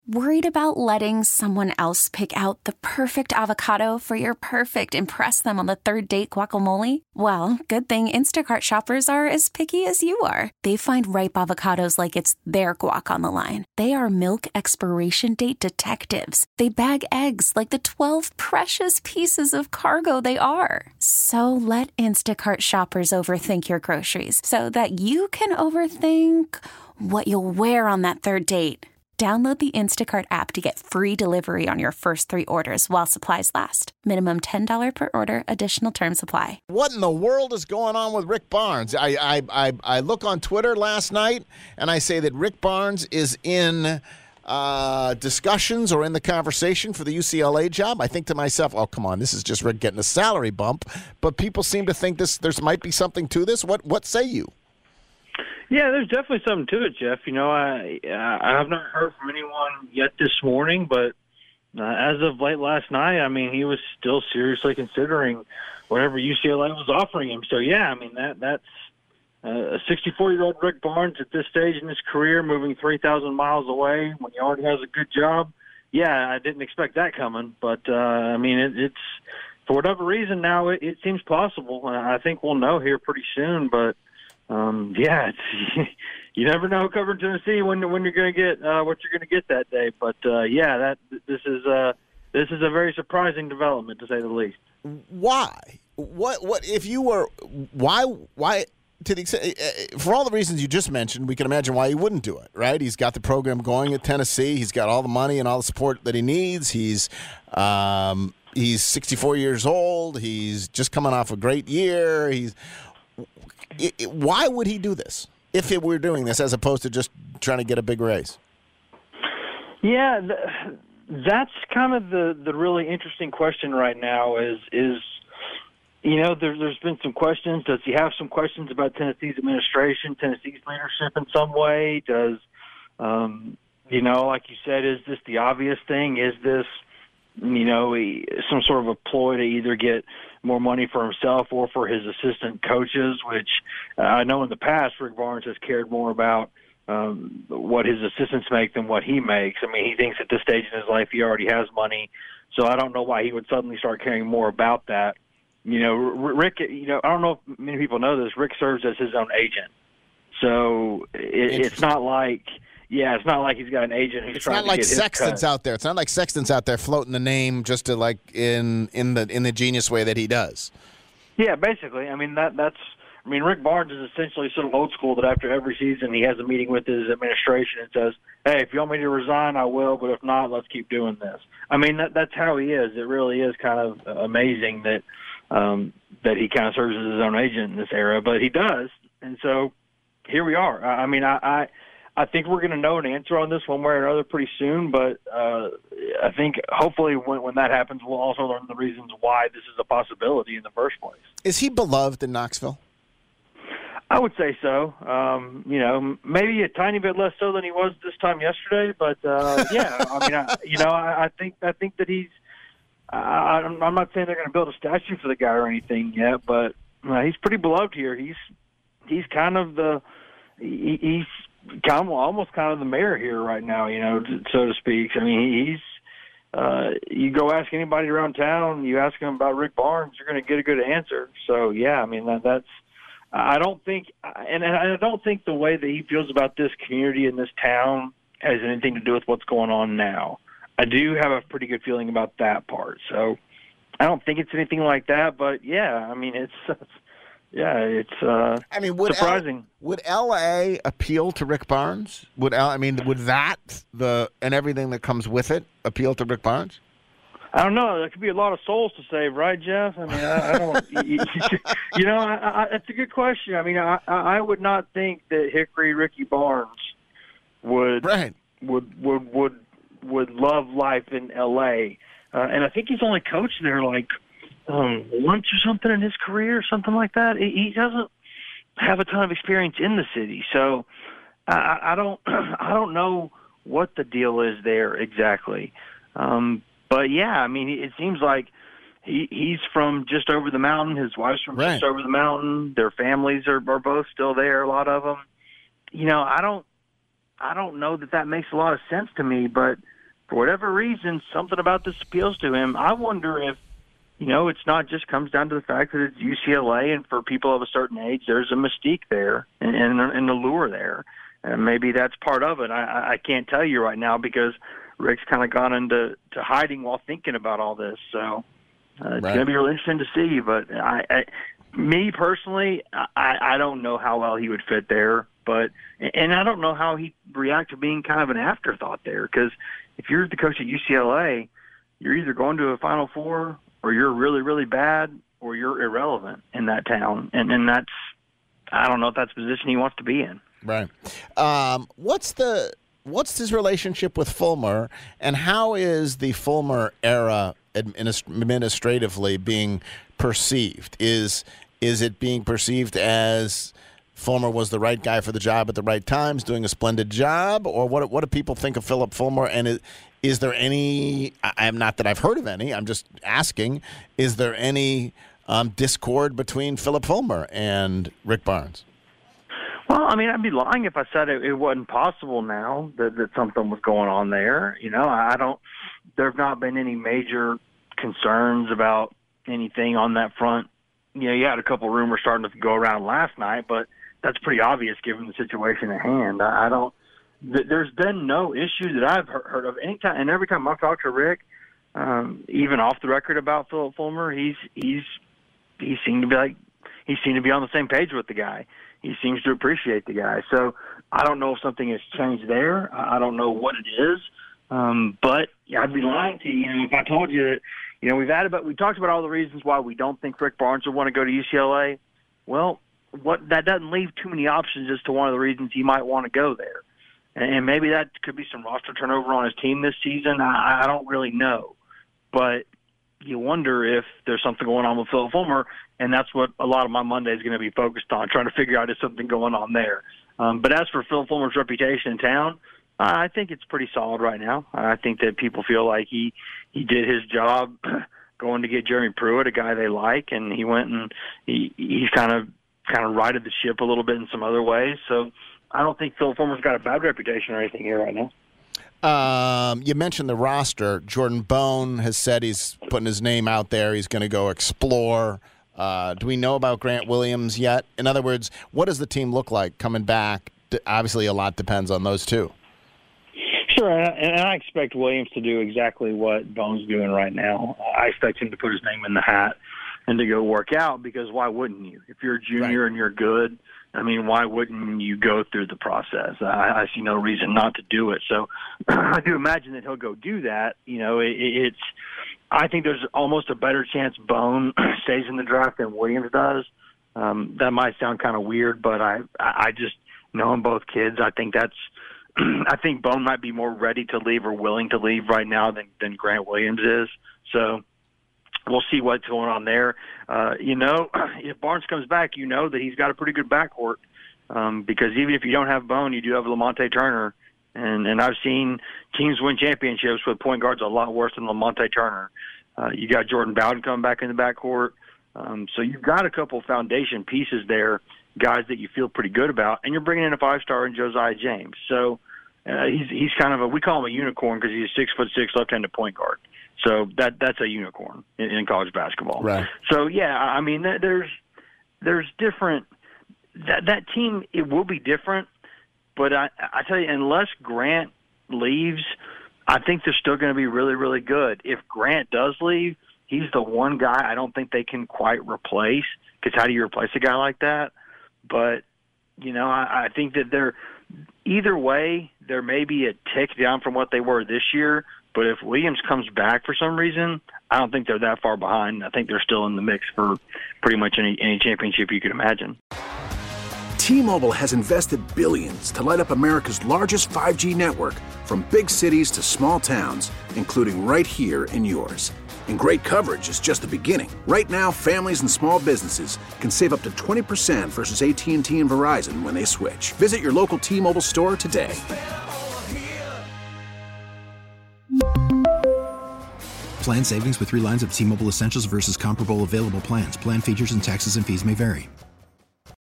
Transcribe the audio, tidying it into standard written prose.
Worried about letting someone else pick out the perfect avocado for your perfect impress them on the third date guacamole? Well, good thing Instacart shoppers are as picky as you are. They find ripe avocados like it's their guac on the line. They are milk expiration date detectives. They bag eggs like the 12 precious pieces of cargo they are. So let Instacart shoppers overthink your groceries so that you can overthink what you'll wear on that third date. Download the Instacart app to get free delivery on your first 3 orders while supplies last. Minimum $10 per order. Additional terms apply. What in the world is going on with Rick Barnes? I look on Twitter last night, and I say that Rick Barnes is in discussions or in the conversation for the UCLA job. I think to myself, oh, come on, this is just Rick getting a salary bump. But people seem to think there might be something to this. What say you? Yeah, there's definitely something to it, Jeff. You know, I have not heard from anyone yet this morning, but as of late last night, I mean, he was still seriously considering whatever UCLA was offering him. So, yeah, I mean, that's a 64-year-old Rick Barnes at this stage in his career, moving 3,000 miles away when he already has a good job. Yeah, I didn't expect that coming, but, I mean, it's for whatever reason now it seems possible. I think we'll know here pretty soon, but yeah, you never know covering Tennessee when you're going to get what you're going to get that day. But yeah, this is a very surprising development to say the least. Why? What if you were? Why? To the extent, for all the reasons you just mentioned, we can imagine why he wouldn't do it. Right? He's got the program going at Tennessee. He's got all the money and all the support that he needs. He's 64 years old. He's just coming off a great year. Why would he do this if it were doing this as opposed to just trying to get a big raise? Yeah, that's kind of the really interesting question right now is you know, there's been some questions. Does he have some questions about Tennessee's administration, Tennessee's leadership in some way? Does, you know, like you said, is this the obvious thing? Is this, you know, some sort of a ploy to either get more money for himself or for his assistant coaches, which I know in the past Rick Barnes has cared more about what his assistants make than what he makes. I mean, he thinks at this stage in his life he already has money, so I don't know why he would suddenly start caring more about that. You know, Rick, you know, I don't know if many people know this, Rick serves as his own agent. So it's not like – yeah, it's not like he's got an agent who's trying to get his cut. It's not like Sexton's out there. It's not like Sexton's out there floating the name just to like in the genius way that he does. Yeah, basically. I mean Rick Barnes is essentially sort of old school that after every season he has a meeting with his administration and says, "Hey, if you want me to resign, I will, but if not, let's keep doing this." I mean that's how he is. It really is kind of amazing that he kind of serves as his own agent in this era, but he does. And so here we are. I mean, I think we're going to know an answer on this one way or another pretty soon, but I think hopefully when that happens, we'll also learn the reasons why this is a possibility in the first place. Is he beloved in Knoxville? I would say so. You know, maybe a tiny bit less so than he was this time yesterday, but yeah. I mean, I think that he's. I'm not saying they're going to build a statue for the guy or anything yet, but he's pretty beloved here. He's kind of he's almost kind of the mayor here right now, you know, so to speak. I mean, he's you go ask anybody around town, you ask them about Rick Barnes, you're going to get a good answer. So yeah, I mean that's. I don't think, and I don't think the way that he feels about this community and this town has anything to do with what's going on now. I do have a pretty good feeling about that part. So I don't think it's anything like that, but yeah, I mean it's surprising. Would L.A. appeal to Rick Barnes? Would that and everything that comes with it appeal to Rick Barnes? I don't know. There could be a lot of souls to save, right, Jeff? I mean, I don't. You know, it's a good question. I mean, I would not think that Hickory Ricky Barnes would love life in L.A. And I think he's only coached there like once or something in his career, something like that. He doesn't have a ton of experience in the city, so I don't know what the deal is there exactly. But yeah, I mean, it seems like he's from just over the mountain. His wife's from just over the mountain. Their families are both still there. A lot of them. You know, I don't know that makes a lot of sense to me, but for whatever reason, something about this appeals to him. I wonder if, it's not just comes down to the fact that it's UCLA, and for people of a certain age, there's a mystique there and an allure there. And maybe that's part of it. I can't tell you right now because Rick's kind of gone into hiding while thinking about all this. So it's going to be really interesting to see. But me personally, I don't know how well he would fit there. And I don't know how he'd react to being kind of an afterthought there. Because if you're the coach at UCLA, you're either going to a Final Four or you're really, really bad or you're irrelevant in that town. And that's, I don't know if that's the position he wants to be in. Right. What's his relationship with Fulmer, and how is the Fulmer era administratively being perceived? Is it being perceived as Fulmer was the right guy for the job at the right times, doing a splendid job, or what do people think of Philip Fulmer? And is there any? I'm not that I've heard of any. I'm just asking. Is there any discord between Philip Fulmer and Rick Barnes? Well, I mean, I'd be lying if I said it wasn't possible now that something was going on there. There have not been any major concerns about anything on that front. You had a couple rumors starting to go around last night, but that's pretty obvious given the situation at hand. There's been no issue that I've heard of anytime, and every time I've talked to Rick, even off the record about Philip Fulmer, he seemed to be on the same page with the guy. He seems to appreciate the guy. So I don't know if something has changed there. I don't know what it is. But I'd be lying to you if I told you that, we talked about all the reasons why we don't think Rick Barnes would want to go to UCLA. Well, that doesn't leave too many options as to one of the reasons he might want to go there. And maybe that could be some roster turnover on his team this season. I don't really know. But you wonder if there's something going on with Phil Fulmer, and that's what a lot of my Monday is going to be focused on, trying to figure out if something going on there. But as for Phil Fulmer's reputation in town, I think it's pretty solid right now. I think that people feel like he did his job going to get Jeremy Pruitt, a guy they like, and he went and he's kind of righted the ship a little bit in some other ways. So I don't think Phil Fulmer's got a bad reputation or anything here right now. You mentioned the roster. Jordan Bone has said he's putting his name out there. He's going to go explore. Do we know about Grant Williams yet? In other words, what does the team look like coming back? Obviously, a lot depends on those two. Sure, and I expect Williams to do exactly what Bone's doing right now. I expect him to put his name in the hat and to go work out, because why wouldn't you? If you're a junior and you're good, I mean, why wouldn't you go through the process? I see no reason not to do it. So I do imagine that he'll go do that. I think there's almost a better chance Bone stays in the draft than Williams does. That might sound kind of weird, but I just knowing both kids, I think Bone might be more ready to leave or willing to leave right now than Grant Williams is. So we'll see what's going on there. If Barnes comes back, that he's got a pretty good backcourt, because even if you don't have Bone, you do have Lamonte Turner. And I've seen teams win championships with point guards a lot worse than Lamonte Turner. You got Jordan Bowden coming back in the backcourt. So you've got a couple foundation pieces there, guys that you feel pretty good about, and you're bringing in a 5-star in Josiah James. So he's kind of we call him a unicorn because he's a 6'6" left-handed point guard. So that's a unicorn in college basketball. Right. So yeah, I mean, there's different. That team, it will be different, but I tell you, unless Grant leaves, I think they're still going to be really, really good. If Grant does leave, he's the one guy I don't think they can quite replace, because how do you replace a guy like that? But I think that either way, there may be a tick down from what they were this year. But if Williams comes back for some reason, I don't think they're that far behind. I think they're still in the mix for pretty much any championship you could imagine. T-Mobile has invested billions to light up America's largest 5G network, from big cities to small towns, including right here in yours. And great coverage is just the beginning. Right now, families and small businesses can save up to 20% versus AT&T and Verizon when they switch. Visit your local T-Mobile store today. Plan savings with 3 lines of T-Mobile Essentials versus comparable available plans. Plan features and taxes and fees may vary.